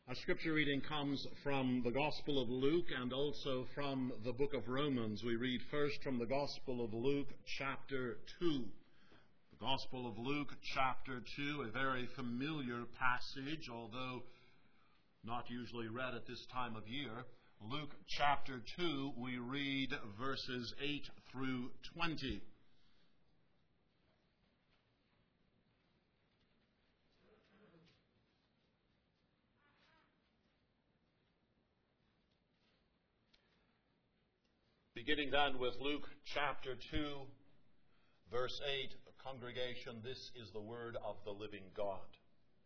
Our scripture reading comes from the Gospel of Luke and also from the book of Romans. We read first from the Gospel of Luke, chapter 2. The Gospel of Luke, chapter 2, a very familiar passage, although not usually read at this time of year. Luke, chapter 2, we read verses 8 through 20. Beginning then with Luke chapter 2, verse 8, congregation, this is the word of the living God.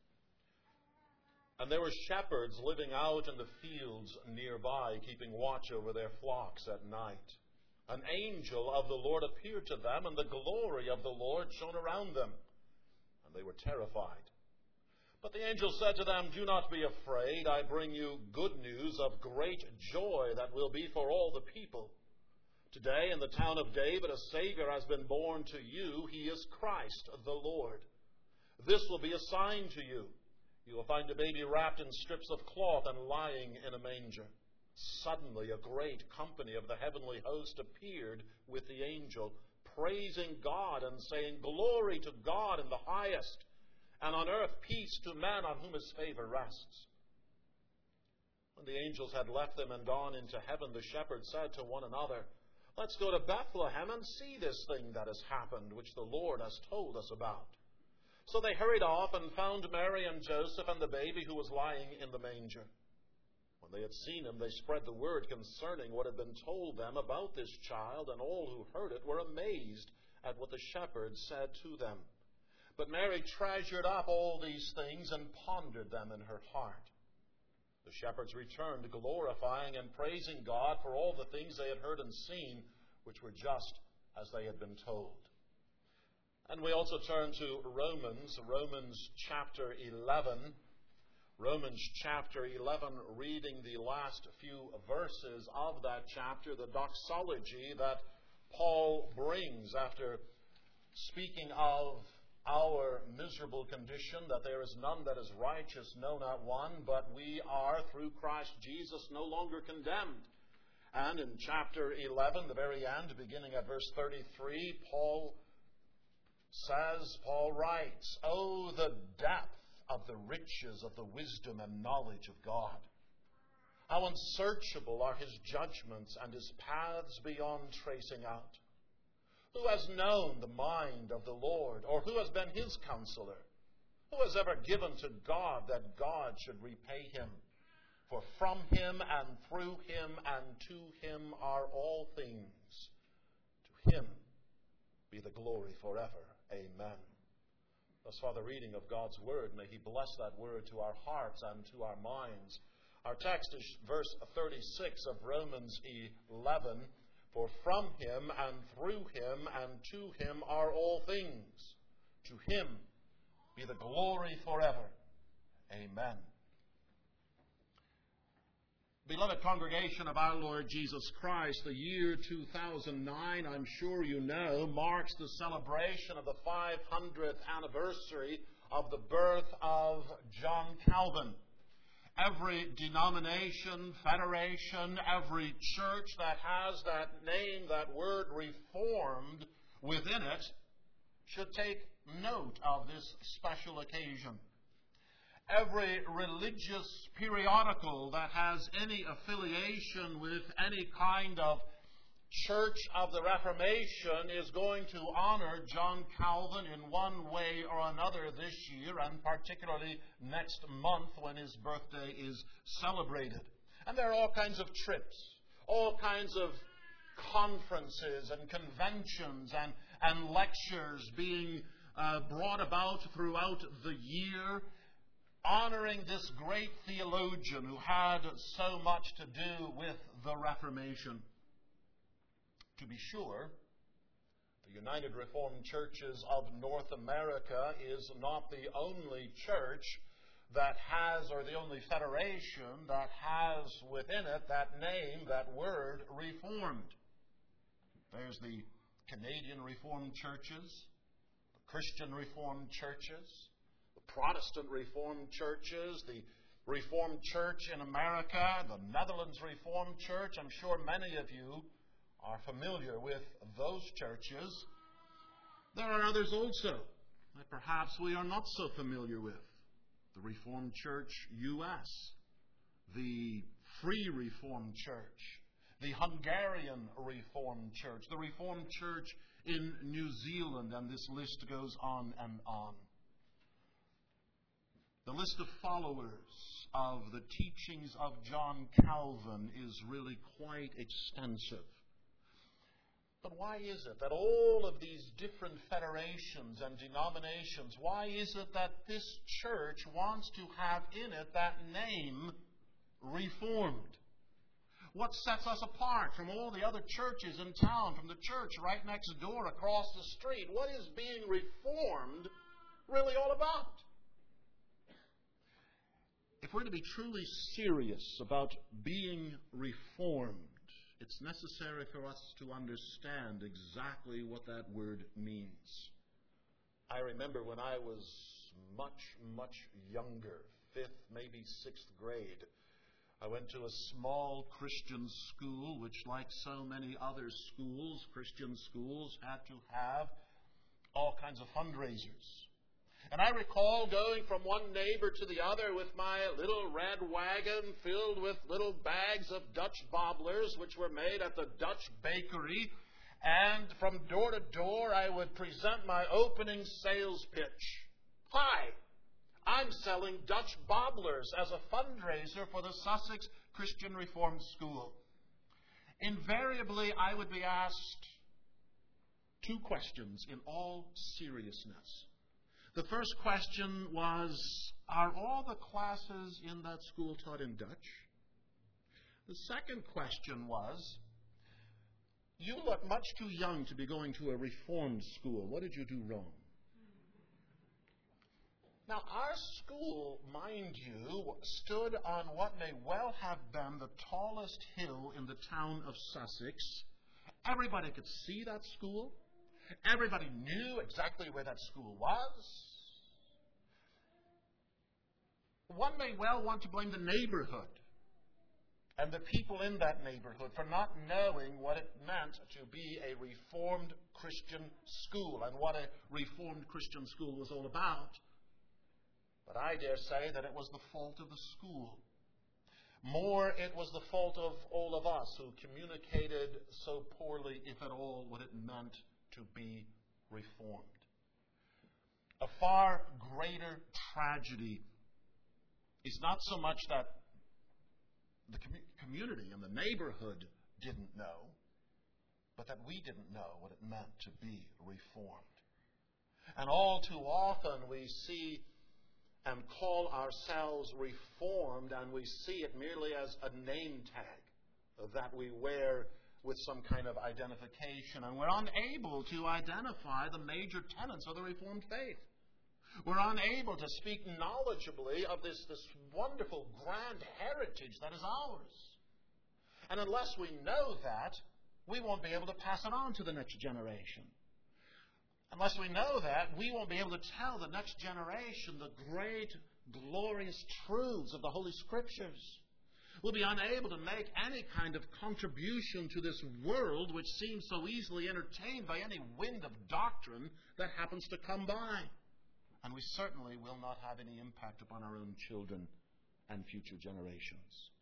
And there were shepherds living out in the fields nearby, keeping watch over their flocks at night. An angel of the Lord appeared to them, and the glory of the Lord shone around them, and they were terrified. But the angel said to them, "Do not be afraid. I bring you good news of great joy that will be for all the people. Today in the town of David a Savior has been born to you. He is Christ the Lord. This will be a sign to you. You will find a baby wrapped in strips of cloth and lying in a manger." Suddenly a great company of the heavenly host appeared with the angel, praising God and saying, "Glory to God in the highest, and on earth peace to men on whom his favor rests." When the angels had left them and gone into heaven, the shepherds said to one another, "Let's go to Bethlehem and see this thing that has happened, which the Lord has told us about." So they hurried off and found Mary and Joseph and the baby who was lying in the manger. When they had seen him, they spread the word concerning what had been told them about this child, and all who heard it were amazed at what the shepherds said to them. But Mary treasured up all these things and pondered them in her heart. The shepherds returned, glorifying and praising God for all the things they had heard and seen, which were just as they had been told. And we also turn to Romans chapter 11. Romans chapter 11, reading the last few verses of that chapter, the doxology that Paul brings after speaking of our miserable condition, that there is none that is righteous, no, not one, but we are, through Christ Jesus, no longer condemned. And in chapter 11, the very end, beginning at verse 33, Paul writes, "Oh, the depth of the riches of the wisdom and knowledge of God! How unsearchable are his judgments and his paths beyond tracing out! Who has known the mind of the Lord, or who has been his counselor? Who has ever given to God that God should repay him? For from him and through him and to him are all things. To him be the glory forever. Amen." Thus far the reading of God's word. May he bless that word to our hearts and to our minds. Our text is verse 36 of Romans 11. "For from him and through him and to him are all things. To him be the glory forever. Amen." Beloved congregation of our Lord Jesus Christ, the year 2009, I'm sure you know, marks the celebration of the 500th anniversary of the birth of John Calvin. Every denomination, federation, every church that has that name, that word Reformed within it, should take note of this special occasion. Every religious periodical that has any affiliation with any kind of Church of the Reformation is going to honor John Calvin in one way or another this year, and particularly next month when his birthday is celebrated. And there are all kinds of trips, all kinds of conferences and conventions and lectures being brought about throughout the year, honoring this great theologian who had so much to do with the Reformation. To be sure, the United Reformed Churches of North America is not the only church that has, or the only federation that has within it that name, that word, Reformed. There's the Canadian Reformed Churches, the Christian Reformed Churches, the Protestant Reformed Churches, the Reformed Church in America, the Netherlands Reformed Church. I'm sure many of you are familiar with those churches. There are others also that perhaps we are not so familiar with. The Reformed Church U.S., the Free Reformed Church, the Hungarian Reformed Church, the Reformed Church in New Zealand, and this list goes on and on. The list of followers of the teachings of John Calvin is really quite extensive. But why is it that all of these different federations and denominations, why is it that this church wants to have in it that name, Reformed? What sets us apart from all the other churches in town, from the church right next door across the street? What is being reformed really all about? If we're to be truly serious about being reformed, it's necessary for us to understand exactly what that word means. I remember when I was much younger, 5th, maybe 6th grade, I went to a small Christian school, which, like so many other schools, Christian schools, had to have all kinds of fundraisers. And I recall going from one neighbor to the other with my little red wagon filled with little bags of Dutch bobblers, which were made at the Dutch bakery. And from door to door, I would present my opening sales pitch. Hi, I'm selling Dutch bobblers as a fundraiser for the Sussex Christian Reformed School. Invariably, I would be asked 2 questions in all seriousness. The first question was, are all the classes in that school taught in Dutch? The second question was, you look much too young to be going to a Reformed school. What did you do wrong? Now, our school, mind you, stood on what may well have been the tallest hill in the town of Sussex. Everybody could see that school. Everybody knew exactly where that school was. One may well want to blame the neighborhood and the people in that neighborhood for not knowing what it meant to be a Reformed Christian school and what a Reformed Christian school was all about. But I dare say that it was the fault of the school. More, it was the fault of all of us who communicated so poorly, if at all, what it meant to be reformed. A far greater tragedy is not so much that the community and the neighborhood didn't know, but that we didn't know what it meant to be reformed. And all too often we see and call ourselves reformed, and we see it merely as a name tag that we wear with some kind of identification, and we're unable to identify the major tenets of the Reformed faith. We're unable to speak knowledgeably of this wonderful, grand heritage that is ours. And unless we know that, we won't be able to pass it on to the next generation. Unless we know that, we won't be able to tell the next generation the great, glorious truths of the Holy Scriptures. We'll be unable to make any kind of contribution to this world which seems so easily entertained by any wind of doctrine that happens to come by. And we certainly will not have any impact upon our own children and future generations.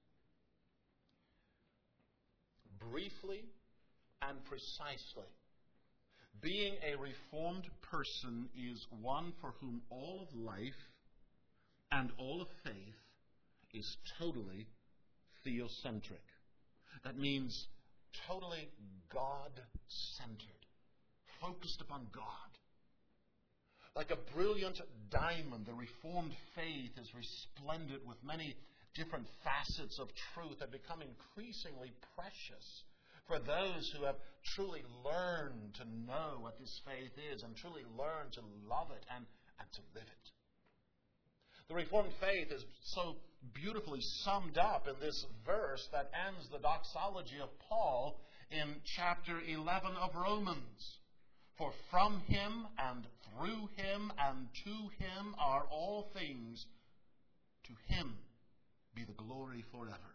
Briefly and precisely, being a reformed person is one for whom all of life and all of faith is totally theocentric. That means totally God-centered, focused upon God. Like a brilliant diamond, the Reformed faith is resplendent with many different facets of truth that become increasingly precious for those who have truly learned to know what this faith is and truly learned to love it and to live it. The Reformed faith is so beautifully summed up in this verse that ends the doxology of Paul in chapter 11 of Romans. For from him and through him and to him are all things. To him glory forever.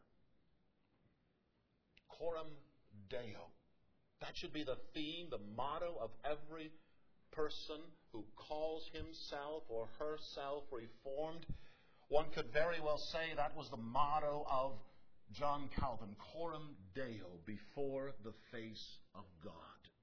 Coram Deo. That should be the theme, the motto of every person who calls himself or herself Reformed. One could very well say that was the motto of John Calvin. Coram Deo, before the face of God.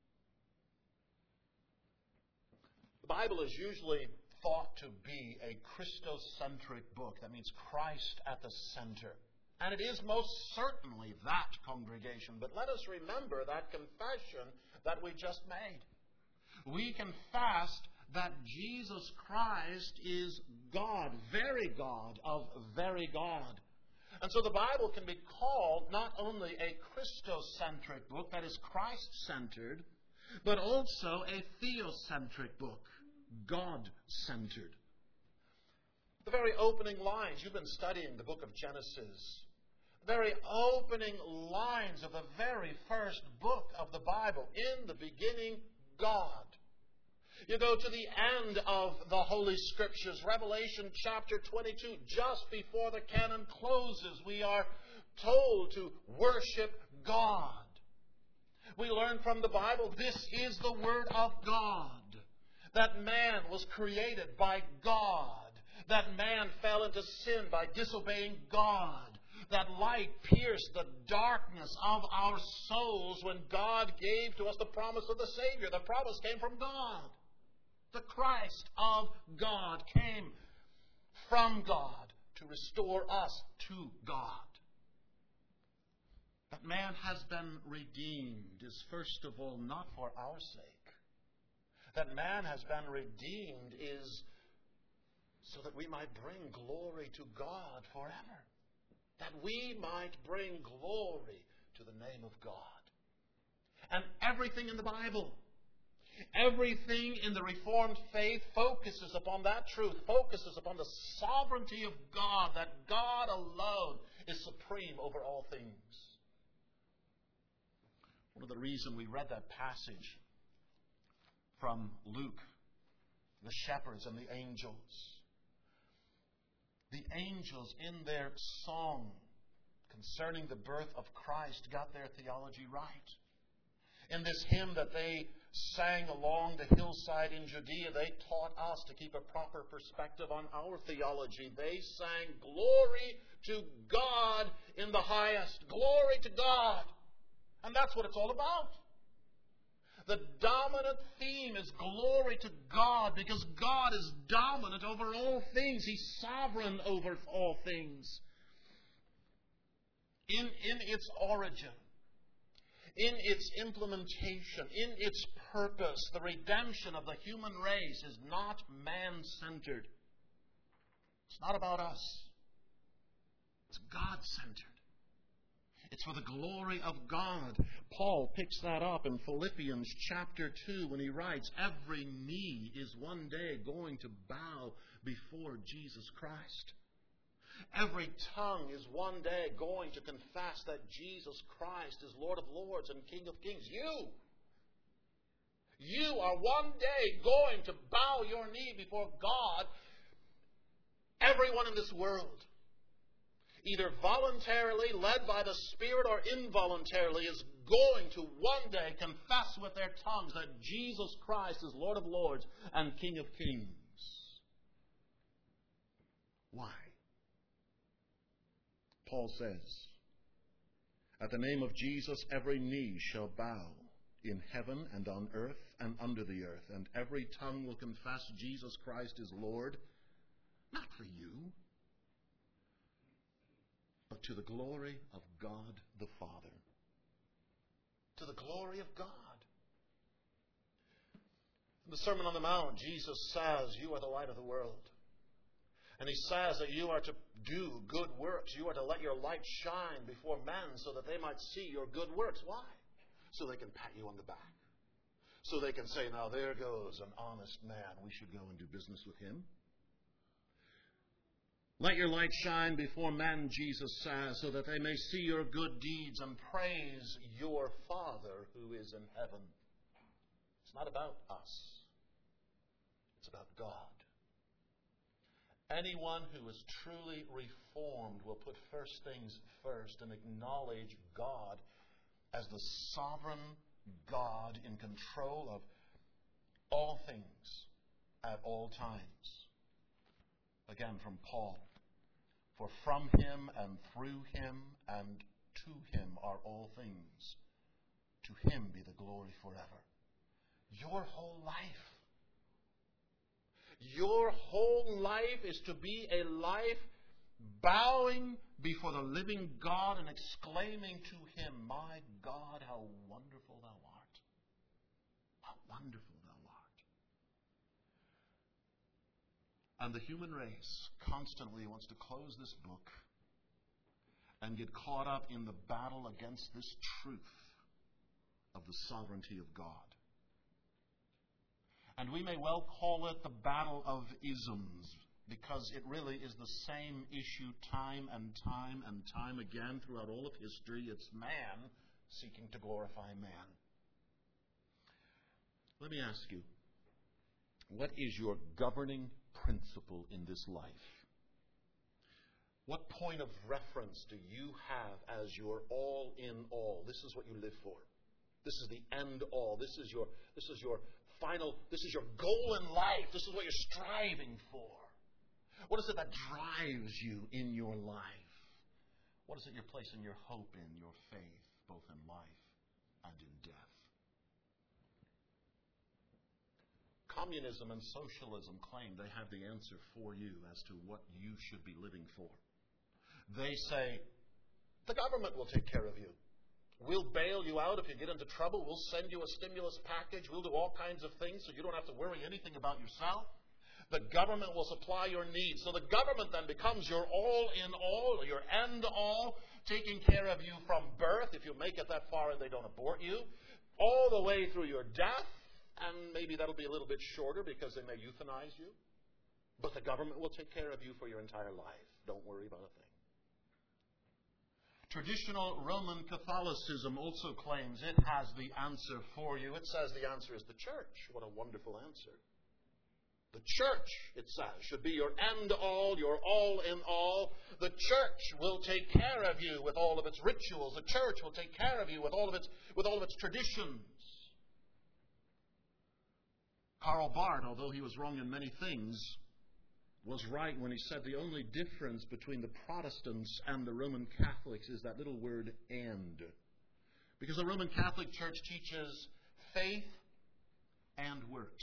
The Bible is usually thought to be a Christocentric book. That means Christ at the center. And it is most certainly that, congregation. But let us remember that confession that we just made. We confessed that Jesus Christ is God, very God of very God. And so the Bible can be called not only a Christocentric book, that is Christ-centered, but also a theocentric book, God-centered. The very opening lines, you've been studying the book of Genesis. The very opening lines of the very first book of the Bible. In the beginning, God. You go to the end of the Holy Scriptures, Revelation chapter 22, just before the canon closes, we are told to worship God. We learn from the Bible, this is the Word of God. That man was created by God. That man fell into sin by disobeying God. That light pierced the darkness of our souls when God gave to us the promise of the Savior. The promise came from God. The Christ of God came from God to restore us to God. That man has been redeemed is first of all not for our sake. That man has been redeemed is so that we might bring glory to God forever. That we might bring glory to the name of God. And everything in the Bible, everything in the Reformed faith focuses upon that truth, focuses upon the sovereignty of God, that God alone is supreme over all things. One of the reasons we read that passage from Luke, the shepherds and the angels. The angels in their song concerning the birth of Christ got their theology right. In this hymn that they sang along the hillside in Judea, they taught us to keep a proper perspective on our theology. They sang, "Glory to God in the highest." Glory to God. And that's what it's all about. The dominant theme is glory to God because God is dominant over all things. He's sovereign over all things. In its origin, in its implementation, in its purpose, the redemption of the human race is not man-centered. It's not about us. It's God-centered. It's for the glory of God. Paul picks that up in Philippians chapter 2 when he writes, every knee is one day going to bow before Jesus Christ. Every tongue is one day going to confess that Jesus Christ is Lord of Lords and King of Kings. You are one day going to bow your knee before God. Everyone in this world, either voluntarily, led by the Spirit, or involuntarily, is going to one day confess with their tongues that Jesus Christ is Lord of Lords and King of Kings. Why? Paul says, at the name of Jesus, every knee shall bow in heaven and on earth and under the earth, and every tongue will confess Jesus Christ is Lord, not for you, but to the glory of God the Father. To the glory of God. In the Sermon on the Mount, Jesus says, you are the light of the world. And He says that you are to do good works. You are to let your light shine before men so that they might see your good works. Why? So they can pat you on the back. So they can say, now there goes an honest man. We should go and do business with him. Let your light shine before men, Jesus says, so that they may see your good deeds and praise your Father who is in heaven. It's not about us. It's about God. Anyone who is truly reformed will put first things first and acknowledge God as the sovereign God in control of all things at all times. Again from Paul. For from him and through him and to him are all things. To him be the glory forever. Your whole life is to be a life bowing before the living God and exclaiming to him, my God, how wonderful thou art. How wonderful thou art. And the human race constantly wants to close this book and get caught up in the battle against this truth of the sovereignty of God. And we may well call it the battle of isms, because it really is the same issue time and time again throughout all of history. It's man seeking to glorify man. Let me ask you, what is your governing principle in this life? What point of reference do you have as your all in all? This is what you live for. This is the end all. This is your final, this is your goal in life. This is what you're striving for. What is it that drives you in your life? What is it you're placing your hope in, your faith, both in life and in death? Communism and socialism claim they have the answer for you as to what you should be living for. They say, the government will take care of you. We'll bail you out if you get into trouble. We'll send you a stimulus package. We'll do all kinds of things so you don't have to worry anything about yourself. The government will supply your needs. So the government then becomes your all in all, your end all, taking care of you from birth, if you make it that far and they don't abort you, all the way through your death. And maybe that'll be a little bit shorter because they may euthanize you. But the government will take care of you for your entire life. Don't worry about a thing. Traditional Roman Catholicism also claims it has the answer for you. It says the answer is the church. What a wonderful answer. The church, it says, should be your end all, your all in all. The church will take care of you with all of its rituals. The church will take care of you with all of its traditions. Karl Barth, although he was wrong in many things, was right when he said the only difference between the Protestants and the Roman Catholics is that little word "and." Because the Roman Catholic Church teaches faith and works.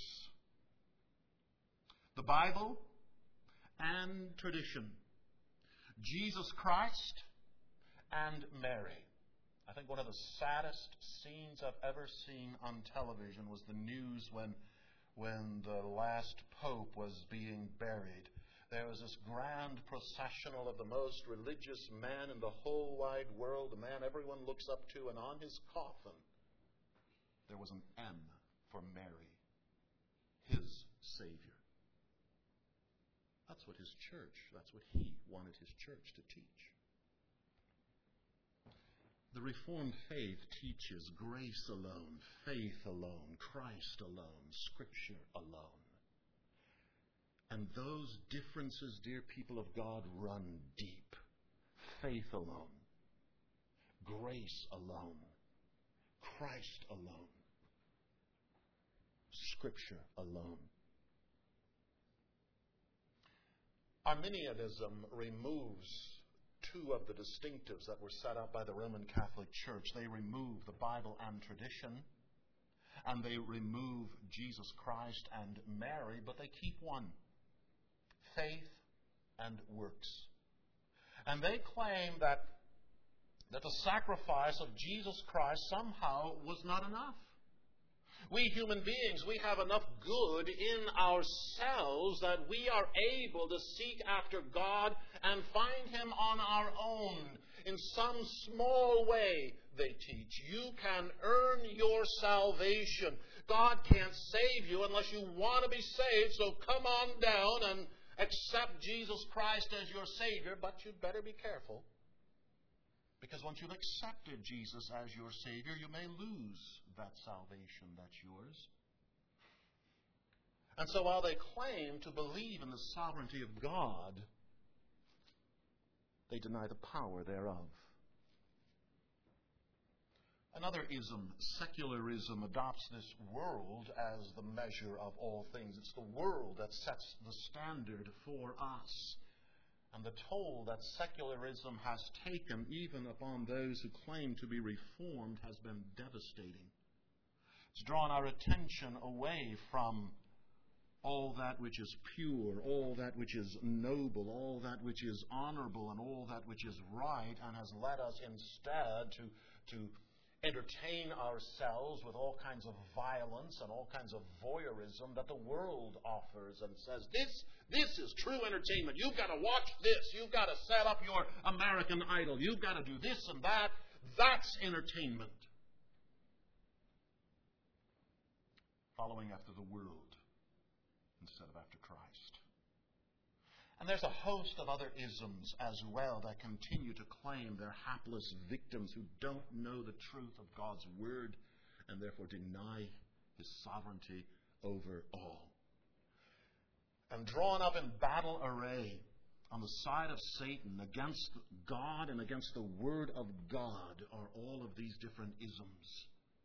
The Bible and tradition. Jesus Christ and Mary. I think one of the saddest scenes I've ever seen on television was the news when the last pope was being buried. There was this grand processional of the most religious man in the whole wide world, the man everyone looks up to, and on his coffin there was an M for Mary, his Savior. That's what his church, that's what he wanted his church to teach. The Reformed faith teaches grace alone, faith alone, Christ alone, Scripture alone. And those differences, dear people of God, run deep. Faith alone, grace alone, Christ alone, Scripture alone. Arminianism removes two of the distinctives that were set up by the Roman Catholic Church. They remove the Bible and tradition, and they remove Jesus Christ and Mary, but they keep one: faith and works. And they claim that the sacrifice of Jesus Christ somehow was not enough. We human beings, we have enough good in ourselves that we are able to seek after God and find Him on our own. In some small way, they teach, you can earn your salvation. God can't save you unless you want to be saved, so come on down and accept Jesus Christ as your Savior, but you'd better be careful. Because once you've accepted Jesus as your Savior, you may lose that salvation that's yours. And so while they claim to believe in the sovereignty of God, they deny the power thereof. Another ism, secularism, adopts this world as the measure of all things. It's the world that sets the standard for us. And the toll that secularism has taken, even upon those who claim to be reformed, has been devastating. It's drawn our attention away from all that which is pure, all that which is noble, all that which is honorable, and all that which is right, and has led us instead to entertain ourselves with all kinds of violence and all kinds of voyeurism that the world offers and says, this is true entertainment. You've got to watch this. You've got to set up your American Idol. You've got to do this and that. That's entertainment. Following after the world instead of after Christ. And there's a host of other isms as well that continue to claim they're hapless victims who don't know the truth of God's Word and therefore deny His sovereignty over all. And drawn up in battle array on the side of Satan against God and against the Word of God are all of these different isms.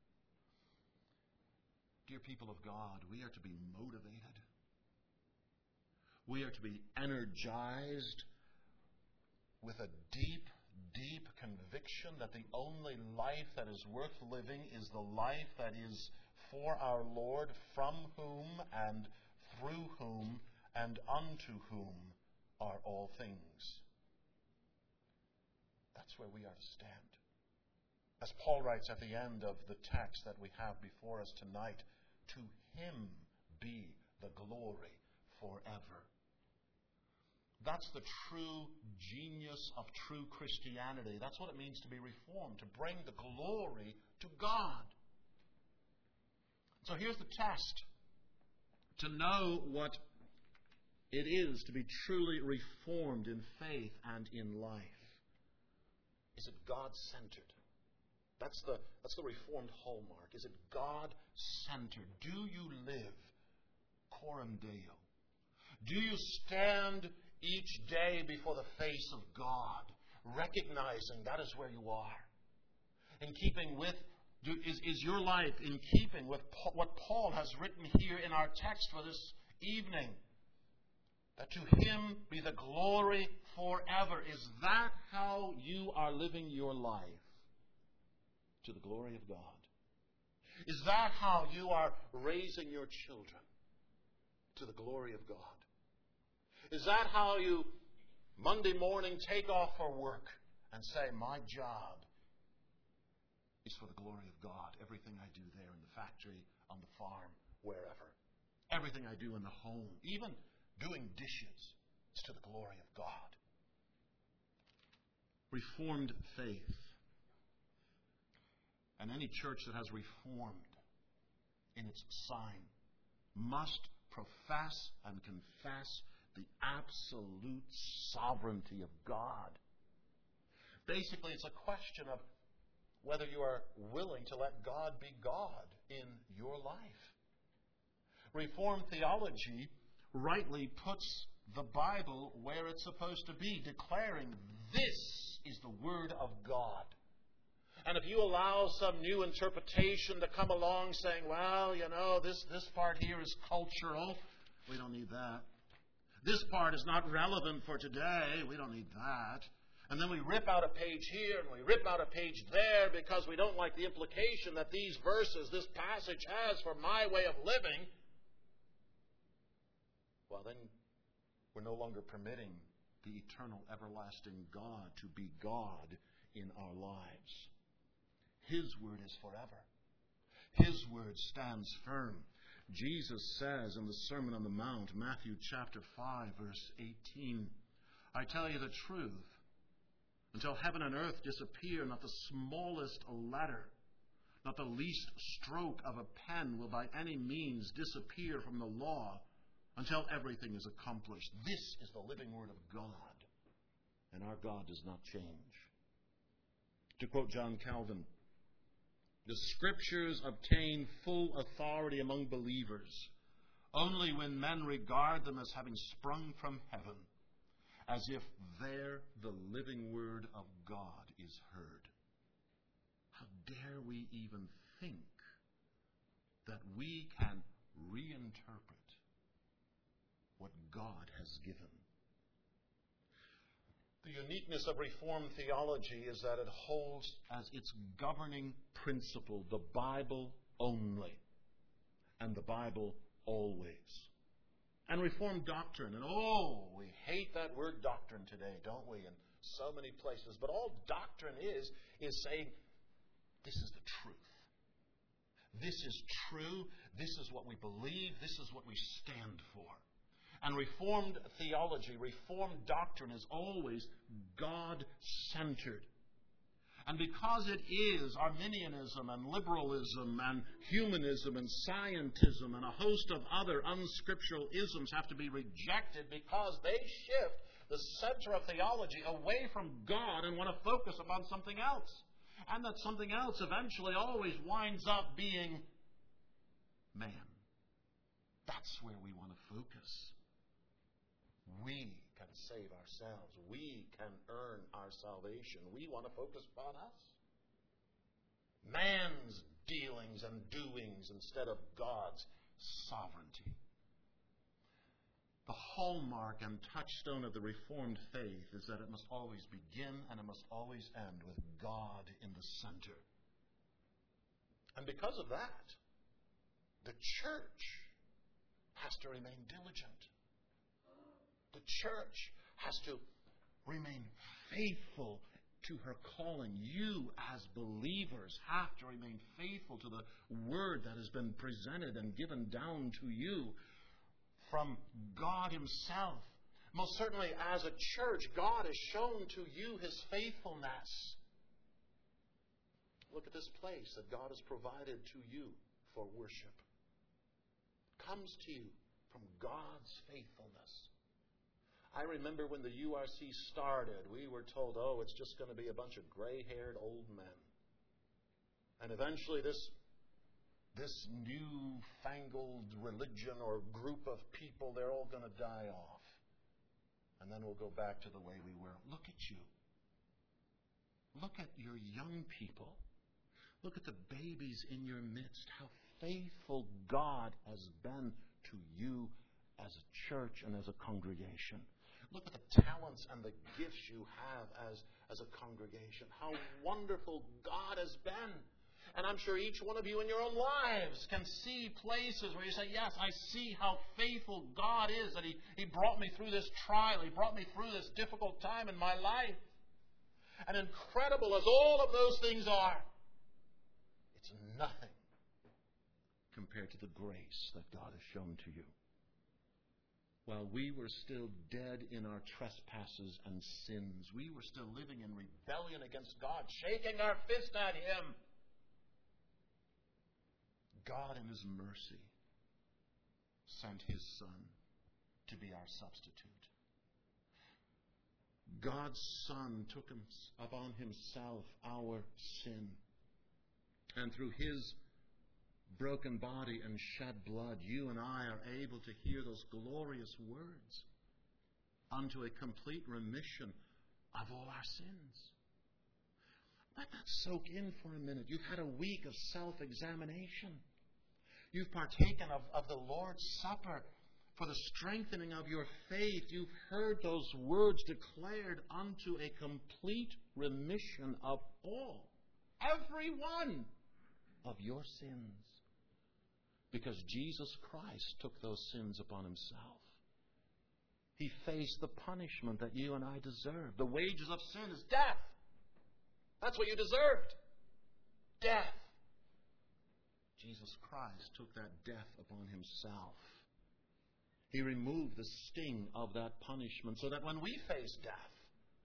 Dear people of God, we are to be motivated. We are to be energized with a deep, deep conviction that the only life that is worth living is the life that is for our Lord, from whom and through whom and unto whom are all things. That's where we are to stand. As Paul writes at the end of the text that we have before us tonight, to Him be the glory forever. That's the true genius of true Christianity. That's what it means to be reformed, to bring the glory to God. So here's the test to know what it is to be truly reformed in faith and in life. Is it God-centered? That's the Reformed hallmark. Is it God-centered? Do you live coram Deo? Do you stand each day before the face of God, recognizing that is where you are? In keeping with, is your life in keeping with what Paul has written here in our text for this evening? That to Him be the glory forever. Is that how you are living your life? To the glory of God. Is that how you are raising your children? To the glory of God. Is that how you Monday morning take off for work and say, my job is for the glory of God. Everything I do there in the factory, on the farm, wherever. Everything I do in the home, even doing dishes, is to the glory of God. Reformed faith. And any church that has reformed in its sign must profess and confess the absolute sovereignty of God. Basically, it's a question of whether you are willing to let God be God in your life. Reformed theology rightly puts the Bible where it's supposed to be, declaring this is the Word of God. And if you allow some new interpretation to come along saying, well, this part here is cultural, we don't need that. This part is not relevant for today, we don't need that. And then we rip out a page here and we rip out a page there because we don't like the implication that these verses, this passage has for my way of living. Well, then we're no longer permitting the eternal, everlasting God to be God in our lives. His word is forever. His word stands firm. Jesus says in the Sermon on the Mount, Matthew chapter 5, verse 18, I tell you the truth, until heaven and earth disappear, not the smallest letter, not the least stroke of a pen will by any means disappear from the law until everything is accomplished. This is the living word of God, and our God does not change. To quote John Calvin, the Scriptures obtain full authority among believers only when men regard them as having sprung from heaven, as if there the living word of God is heard. How dare we even think that we can reinterpret what God has given? The uniqueness of Reformed theology is that it holds as its governing principle the Bible only, and the Bible always. And Reformed doctrine, and we hate that word doctrine today, don't we, in so many places. But all doctrine is saying, this is the truth. This is true. This is what we believe. This is what we stand for. And Reformed theology, Reformed doctrine is always God-centered. And because it is, Arminianism and liberalism and humanism and scientism and a host of other unscriptural isms have to be rejected because they shift the center of theology away from God and want to focus upon something else. And that something else eventually always winds up being man. That's where we want to focus. We can save ourselves. We can earn our salvation. We want to focus upon us. Man's dealings and doings instead of God's sovereignty. The hallmark and touchstone of the Reformed faith is that it must always begin and it must always end with God in the center. And because of that, the church has to remain diligent. The church has to remain faithful to her calling. You, as believers, have to remain faithful to the word that has been presented and given down to you from God Himself. Most certainly, as a church, God has shown to you His faithfulness. Look at this place that God has provided to you for worship. It comes to you from God's faithfulness. I remember when the URC started, we were told, it's just going to be a bunch of gray-haired old men. And eventually this newfangled religion or group of people, they're all going to die off. And then we'll go back to the way we were. Look at you. Look at your young people. Look at the babies in your midst. How faithful God has been to you as a church and as a congregation. Look at the talents and the gifts you have as a congregation. How wonderful God has been. And I'm sure each one of you in your own lives can see places where you say, yes, I see how faithful God is, that He brought me through this trial. He brought me through this difficult time in my life. And incredible as all of those things are, it's nothing compared to the grace that God has shown to you. While we were still dead in our trespasses and sins, we were still living in rebellion against God, shaking our fist at Him. God in His mercy sent His Son to be our substitute. God's Son took upon Himself our sin. And through His broken body and shed blood, you and I are able to hear those glorious words, unto a complete remission of all our sins. Let that soak in for a minute. You've had a week of self-examination. You've partaken of the Lord's Supper for the strengthening of your faith. You've heard those words declared unto a complete remission of all, every one of your sins. Because Jesus Christ took those sins upon Himself. He faced the punishment that you and I deserve. The wages of sin is death. That's what you deserved. Death. Jesus Christ took that death upon Himself. He removed the sting of that punishment so that when we face death,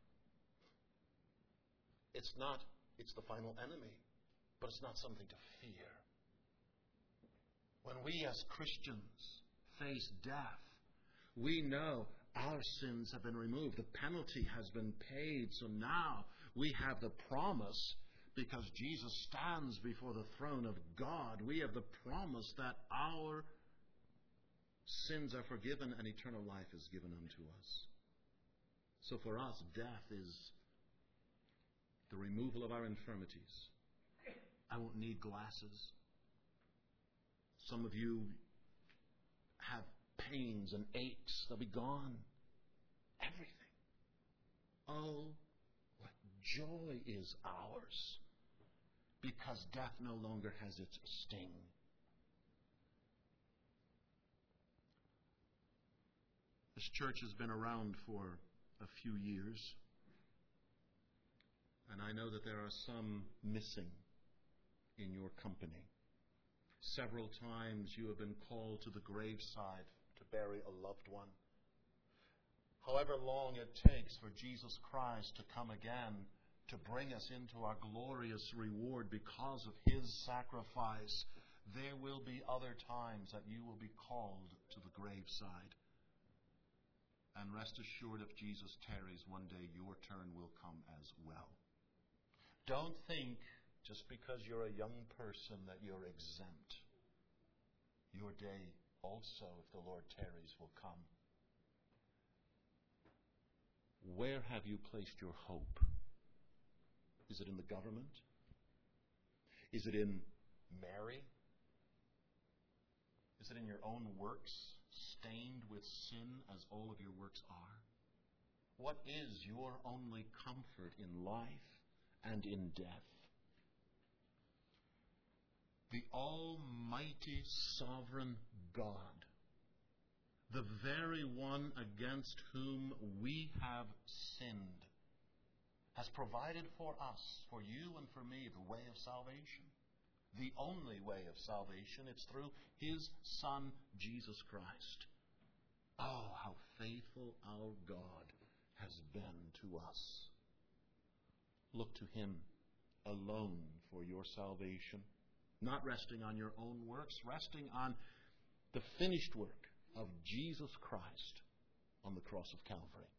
it's the final enemy, but it's not something to fear. When we as Christians face death, we know our sins have been removed. The penalty has been paid. So now we have the promise, because Jesus stands before the throne of God, we have the promise that our sins are forgiven and eternal life is given unto us. So for us, death is the removal of our infirmities. I won't need glasses. Some of you have pains and aches. They'll be gone. Everything. Oh, what joy is ours, because death no longer has its sting. This church has been around for a few years, and I know that there are some missing in your company. Several times you have been called to the graveside to bury a loved one. However long it takes for Jesus Christ to come again to bring us into our glorious reward because of His sacrifice, there will be other times that you will be called to the graveside. And rest assured, if Jesus tarries, one day your turn will come as well. Don't think just because you're a young person that you're exempt. Your day also, if the Lord tarries, will come. Where have you placed your hope? Is it in the government? Is it in Mary? Is it in your own works, stained with sin as all of your works are? What is your only comfort in life and in death? The Almighty Sovereign God, the very one against whom we have sinned, has provided for us, for you and for me, the way of salvation. The only way of salvation. It's through His Son, Jesus Christ. Oh, how faithful our God has been to us. Look to Him alone for your salvation. Not resting on your own works, resting on the finished work of Jesus Christ on the cross of Calvary.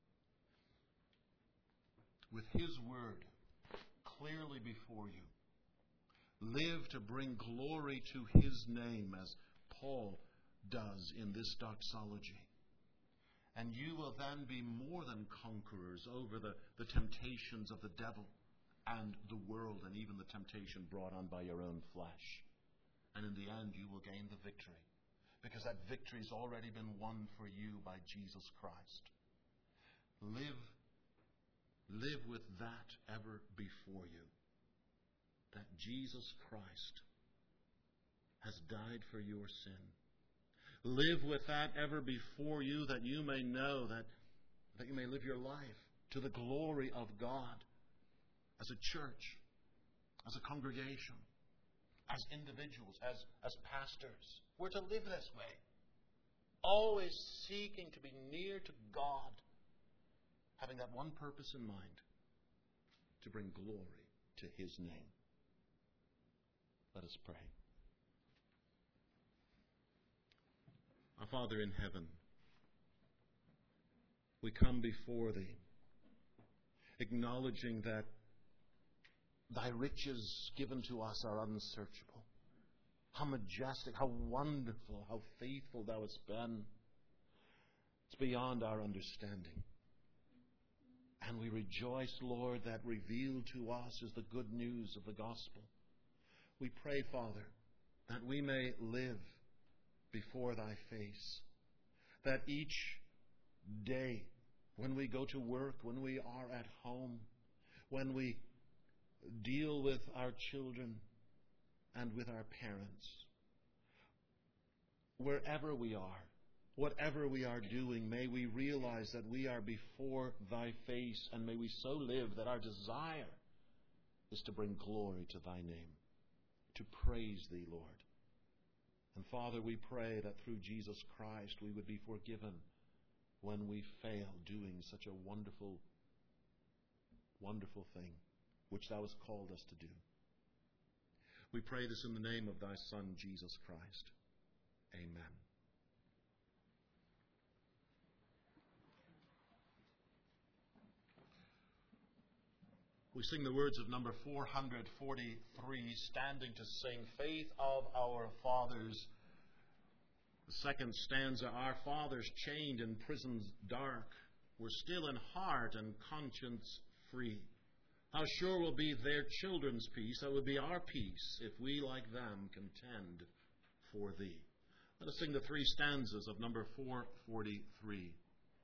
With His Word clearly before you, live to bring glory to His name, as Paul does in this doxology. And you will then be more than conquerors over the temptations of the devil and the world, and even the temptation brought on by your own flesh. And in the end, you will gain the victory, because that victory has already been won for you by Jesus Christ. Live with that ever before you, that Jesus Christ has died for your sin. Live with that ever before you, that you may know that you may live your life to the glory of God, as a church, as a congregation, as individuals, as pastors. We're to live this way, always seeking to be near to God, having that one purpose in mind, to bring glory to His name. Let us pray. Our Father in heaven, we come before Thee, acknowledging that Thy riches given to us are unsearchable. How majestic, how wonderful, how faithful Thou hast been. It's beyond our understanding. And we rejoice, Lord, that revealed to us is the good news of the gospel. We pray, Father, that we may live before Thy face, that each day, when we go to work, when we are at home, when we deal with our children and with our parents, wherever we are, whatever we are doing, may we realize that we are before Thy face, and may we so live that our desire is to bring glory to Thy name, to praise Thee, Lord. And Father, we pray that through Jesus Christ we would be forgiven when we fail doing such a wonderful, wonderful thing which Thou hast called us to do. We pray this in the name of Thy Son, Jesus Christ. Amen. We sing the words of number 443, standing to sing Faith of Our Fathers. The second stanza, our fathers chained in prisons dark were still in heart and conscience free. How sure will be their children's peace, that would be our peace, if we like them contend for thee. Let us sing the three stanzas of number 443.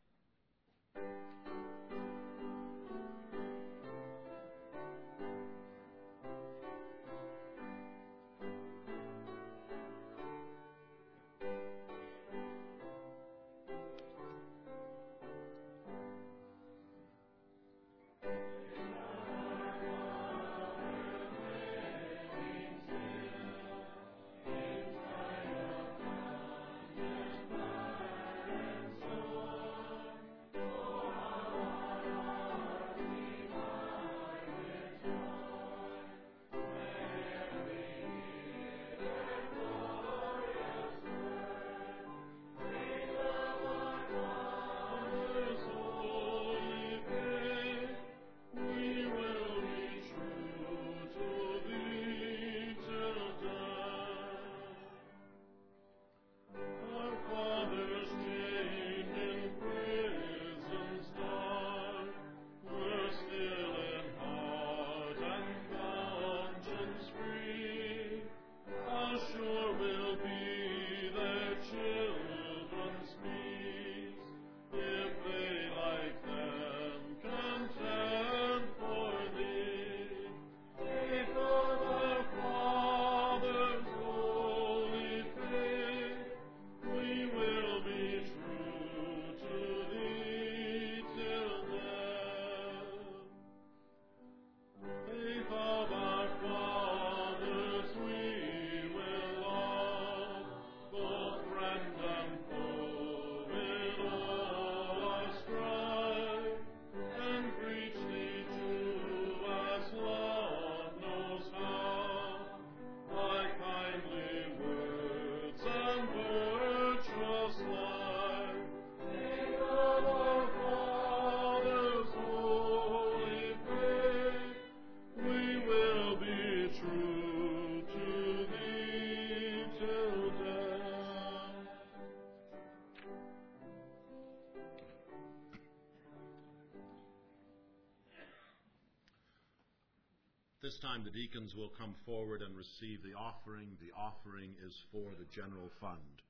This time the deacons will come forward and receive the offering. The offering is for the general fund.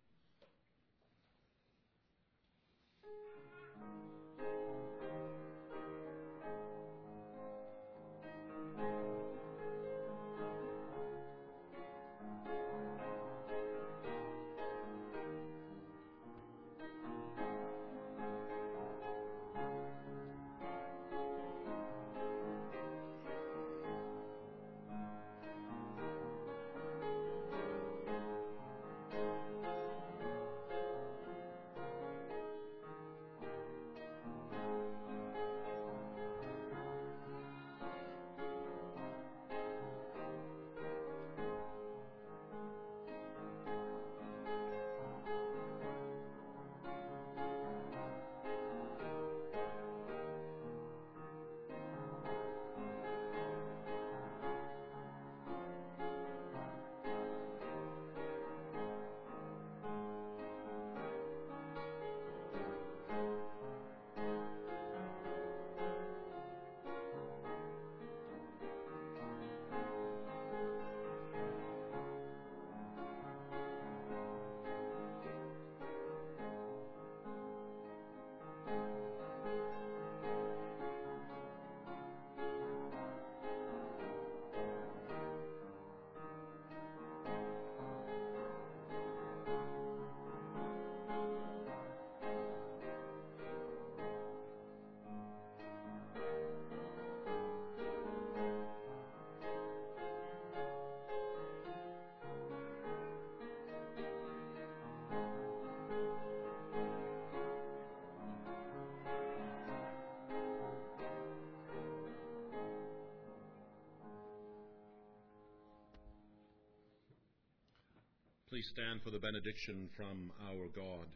Please stand for the benediction from our God.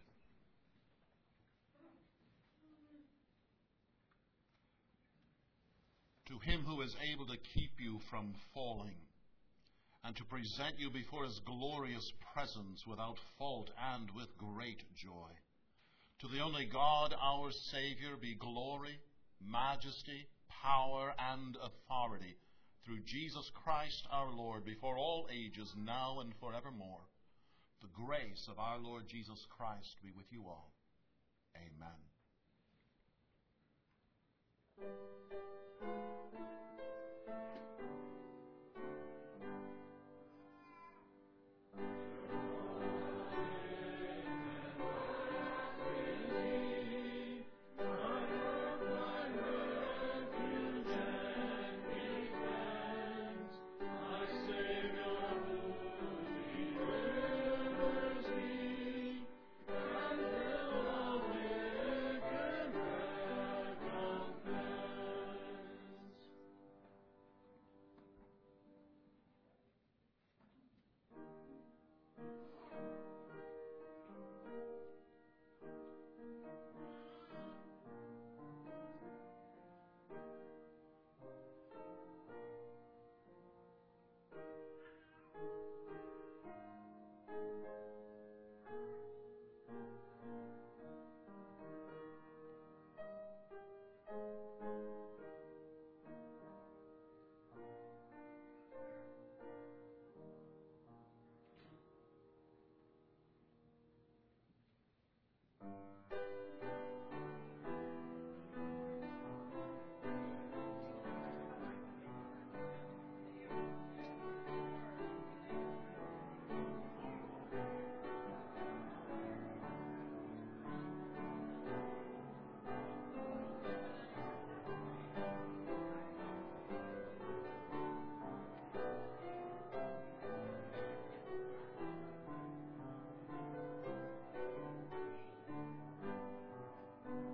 To him who is able to keep you from falling and to present you before his glorious presence without fault and with great joy. To the only God, our Savior, be glory, majesty, power, and authority through Jesus Christ our Lord, before all ages, now and forevermore. The grace of our Lord Jesus Christ be with you all. Amen.